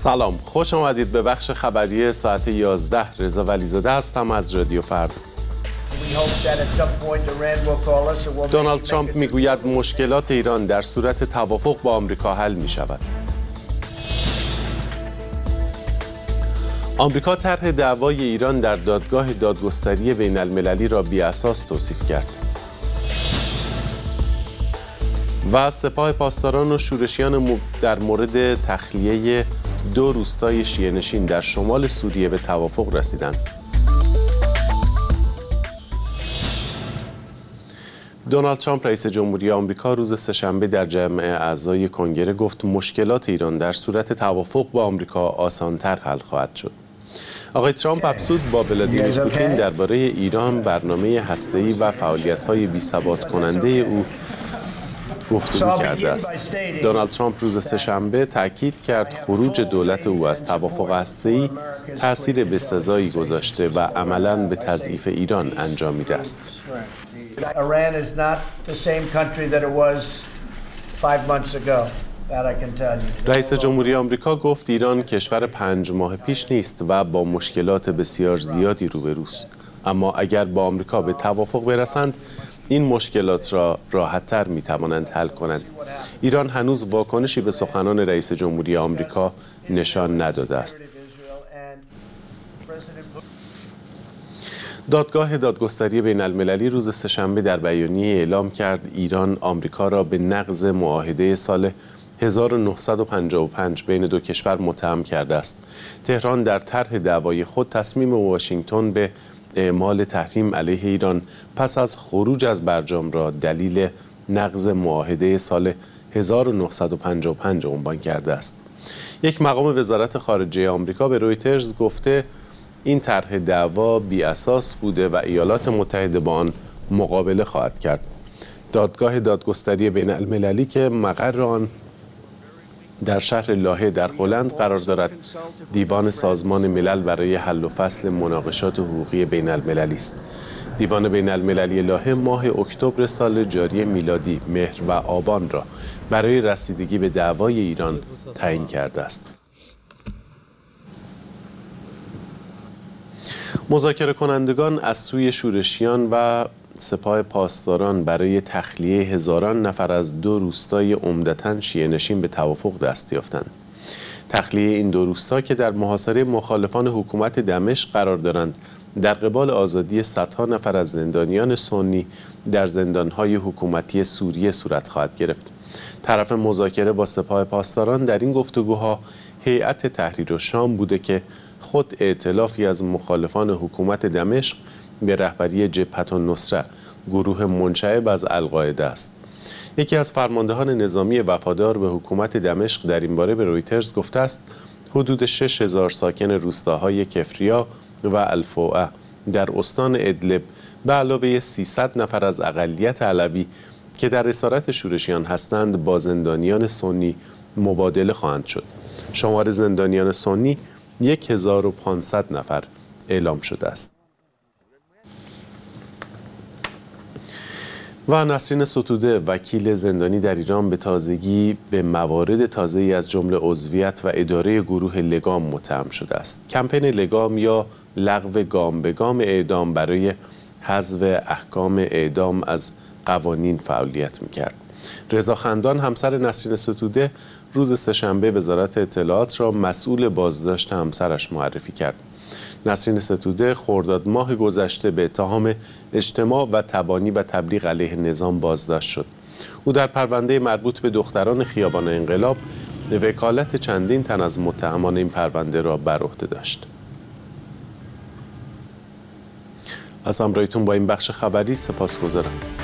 سلام، خوش آمدید به بخش خبری ساعت 11. رضا ولیزاده هستم از رادیو فردا. دونالد ترامپ میگوید مشکلات ایران در صورت توافق با آمریکا حل می شود. آمریکا طرح دعوای ایران در دادگاه دادگستری بین المللی را بی‌اساس توصیف کرد. و سپاه پاسداران و شورشیان در مورد تخلیه 2 روستای شیعه‌نشین در شمال سوریه به توافق رسیدند. دونالد ترامپ رئیس جمهوری آمریکا روز سه‌شنبه در جمع اعضای کنگره گفت مشکلات ایران در صورت توافق با آمریکا آسان‌تر حل خواهد شد. آقای ترامپ افزود با ولادیمیر پوتین درباره ایران، برنامه هسته‌ای و فعالیت‌های بی‌ثبات کننده او گفتگو کرده است. دونالد ترامپ روز سه‌شنبه تاکید کرد خروج دولت او از توافق هسته‌ای تأثیر بسزایی گذاشته و عملاً به تضعیف ایران انجامیده است. رئیس جمهوری آمریکا گفت ایران کشور 5 ماه پیش نیست و با مشکلات بسیار زیادی روبروست. اما اگر با آمریکا به توافق برسند، این مشکلات را راحت‌تر می‌توانند حل کنند. ایران هنوز واکنشی به سخنان رئیس جمهوری آمریکا نشان نداده است. دادگاه دادگستری بین المللی روز سه‌شنبه در بیانیه اعلام کرد ایران آمریکا را به نقض معاهده سال 1955 بین 2 کشور متهم کرده است. تهران در طرح دعوای خود تصمیم واشنگتن به اعمال تحریم علیه ایران پس از خروج از برجام را دلیل نقض معاهده سال 1955 عنوان کرده است. یک مقام وزارت خارجه آمریکا به رویترز گفته این طرح دعوا بی‌اساس بوده و ایالات متحده با آن مقابله خواهد کرد. دادگاه دادگستری بین المللی که مقر آن در شهر لاهه در هلند قرار دارد، دیوان سازمان ملل برای حل و فصل مناقشات حقوقی بین المللی است. دیوان بین المللی لاهه ماه اکتبر سال جاری میلادی، مهر و آبان را برای رسیدگی به دعوای ایران تعیین کرده است. مذاکره کنندگان از سوی شورشیان و سپاه پاسداران برای تخلیه هزاران نفر از 2 روستای عمدتاً شیعه‌نشین به توافق دست یافتند. تخلیه این 2 روستا که در محاصره مخالفان حکومت دمشق قرار دارند، در قبال آزادی صدها نفر از زندانیان سنی در زندان‌های حکومتی سوریه صورت خواهد گرفت. طرف مذاکره با سپاه پاسداران در این گفتگوها هیئت تحریر شام بوده که خود ائتلافی از مخالفان حکومت دمشق به رهبری جبهة النصره، گروه منشعب از القاعده است. یکی از فرماندهان نظامی وفادار به حکومت دمشق در این باره به رویترز گفته است حدود 6000 ساکن روستاهای کفریا و الفوعه در استان ادلب به علاوه 300 نفر از اقلیت علوی که در اسارت شورشیان هستند با زندانیان سنی مبادله خواهند شد. شمار زندانیان سنی 1500 نفر اعلام شده است. و نسرین ستوده وکیل زندانی در ایران به تازگی به موارد تازه‌ای از جمله عضویت و اداره گروه لگام متهم شده است. کمپین لگام یا لغو گام به گام اعدام برای حذف احکام اعدام از قوانین فعالیت می‌کرد. رضا خندان همسر نسرین ستوده روز سه‌شنبه وزارت اطلاعات را مسئول بازداشت همسرش معرفی کرد. نسرین ستوده خرداد ماه گذشته به اتهام اجتماع و تبانی و تبلیغ علیه نظام بازداشت شد. او در پرونده مربوط به دختران خیابان انقلاب وکالت چندین تن از متهمان این پرونده را بر عهده داشت. از همراهیتون با این بخش خبری سپاسگزارم.